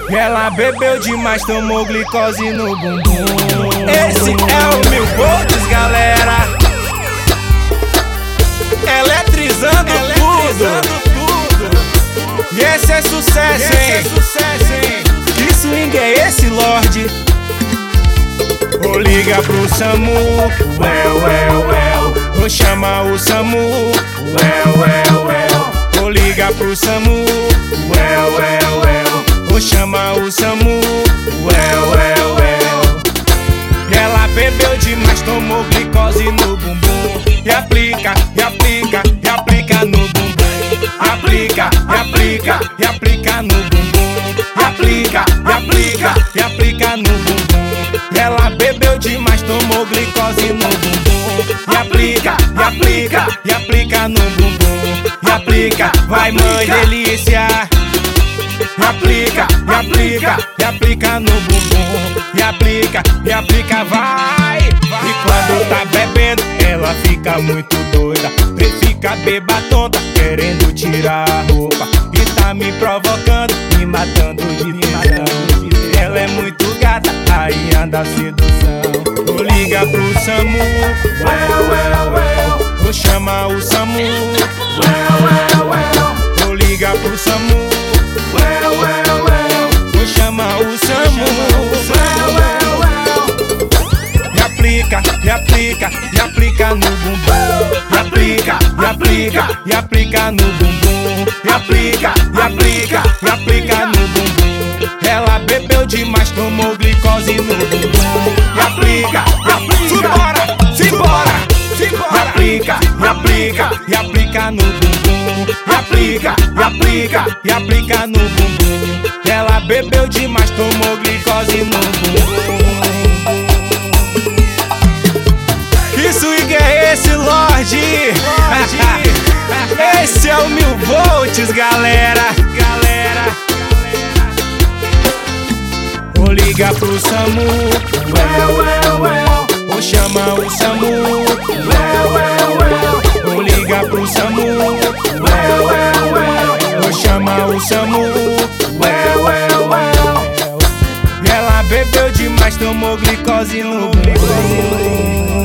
Ela bebeu demais, tomou glicose no bumbum. Esse é o 1000 volts, galera. Eletrizando tudo. E esse é sucesso, hein? Que swing é esse, Lorde? Vou ligar pro SAMU, vou chamar o SAMU, vou ligar pro SAMU, vou chamar o SAMU, Ela bebeu demais, tomou glicose no bumbum. E aplica no bumbum. Aplica no bumbum. E aplica no bumbum. Ela bebeu demais, tomou glicose no bumbum. E aplica no bumbum. E aplica, vai mãe delícia. E aplica no bumbum. E aplica, vai. E quando tá bebendo, ela fica muito doida. E fica beba tonta, querendo tirar a roupa. E tá me provocando, me matando de tesão. Ela é muito gata, aí anda a sedução. Vou ligar pro SAMU, vou chamar o SAMU, vou ligar pro SAMU, vou chamar o SAMU. E aplica no bumbum. E aplica no bumbum. E aplica no bumbum. Ela bebeu demais, tomou glicose no bumbum. E aplica, simbora. E aplica no bumbum. E aplica no bumbum. Ela bebeu demais, tomou glicose no bumbum. Que swing é esse, Lorde? Esse é o 1000 volts, galera. Vou ligar pro SAMU, vou chamar o SAMU, vou ligar pro SAMU, vou chamar o SAMU. Ela bebeu demais, tomou glicose no bumbum.